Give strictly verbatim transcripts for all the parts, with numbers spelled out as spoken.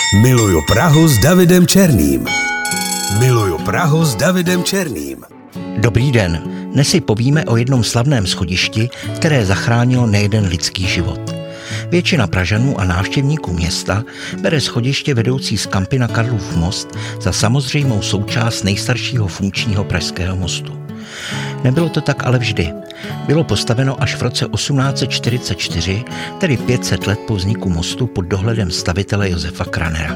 Miluju Prahu s Davidem Černým. Miluju Prahu s Davidem Černým. Dobrý den, dnes si povíme o jednom slavném schodišti, které zachránilo nejeden lidský život. Většina Pražanů a návštěvníků města bere schodiště vedoucí z Kampy na Karlův most za samozřejmou součást nejstaršího funkčního pražského mostu. Nebylo to tak ale vždy. Bylo postaveno až v roce osmnáct set čtyřicet čtyři, tedy pět set let po vzniku mostu pod dohledem stavitele Josefa Kranera.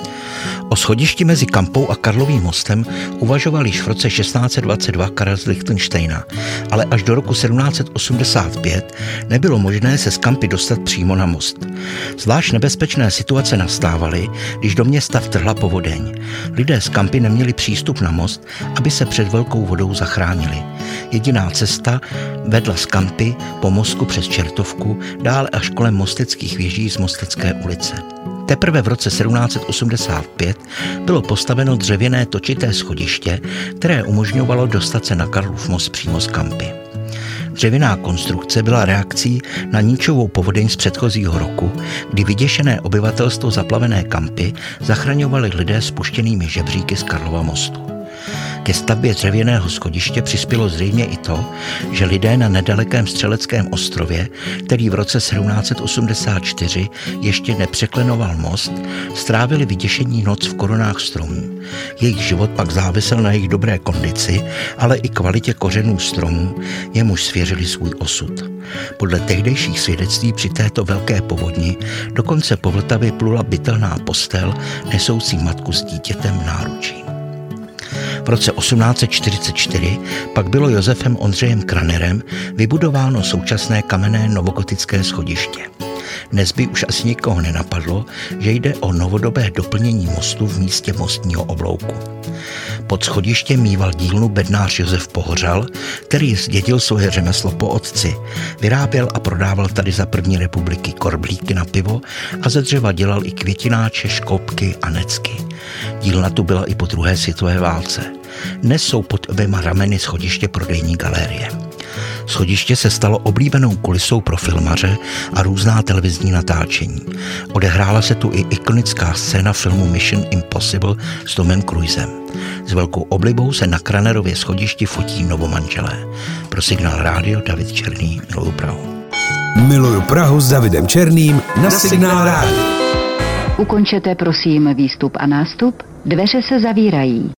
O schodišti mezi Kampou a Karlovým mostem uvažoval již v roce šestnáct set dvacet dva Karel z Lichtenštejna, ale až do roku sedmnáct set osmdesát pět nebylo možné se z Kampy dostat přímo na most. Zvlášť nebezpečné situace nastávaly, když do města vtrhla povodeň. Lidé z Kampy neměli přístup na most, aby se před velkou vodou zachránili. Jediná cesta vedla z Kampy po mostku přes Čertovku, dále až kolem mosteckých věží z Mostecké ulice. Teprve v roce sedmnáct set osmdesát pět bylo postaveno dřevěné točité schodiště, které umožňovalo dostat se na Karlův most přímo z Kampy. Dřevěná konstrukce byla reakcí na ničivou povodeň z předchozího roku, kdy vyděšené obyvatelstvo zaplavené Kampy zachraňovali lidé spuštěnými žebříky z Karlova mostu. Ke stavbě dřevěného schodiště přispělo zřejmě i to, že lidé na nedalekém Střeleckém ostrově, který v roce sedmnáct set osmdesát čtyři ještě nepřeklenoval most, strávili vyděšení noc v korunách stromů. Jejich život pak závisel na jejich dobré kondici, ale i kvalitě kořenů stromů, jemuž svěřili svůj osud. Podle tehdejších svědectví při této velké povodni dokonce po Vltavě plula bytelná postel nesoucí matku s dítětem v náručí. V roce osmnáct set čtyřicet čtyři pak bylo Josefem Ondřejem Kranerem vybudováno současné kamenné novogotické schodiště. Dnes by už asi nikoho nenapadlo, že jde o novodobé doplnění mostu v místě mostního oblouku. Pod schodištěm mýval dílnu bednář Josef Pohořal, který zdědil svoje řemeslo po otci. Vyráběl a prodával tady za první republiky korblíky na pivo a ze dřeva dělal i květináče, škoupky a necky. Dílna tu byla i po druhé světové válce. Dnes jsou pod oběma rameny schodiště prodejní galerie. Schodiště se stalo oblíbenou kulisou pro filmaře a různá televizní natáčení. Odehrála se tu i ikonická scéna filmu Mission Impossible s Tomem Cruisem. S velkou oblibou se na Kranerově schodišti fotí novomanželé. Pro Signál rádio David Černý, Miluju Prahu. Miluju Prahu s Davidem Černým na Signál rádio. Ukončete prosím výstup a nástup, dveře se zavírají.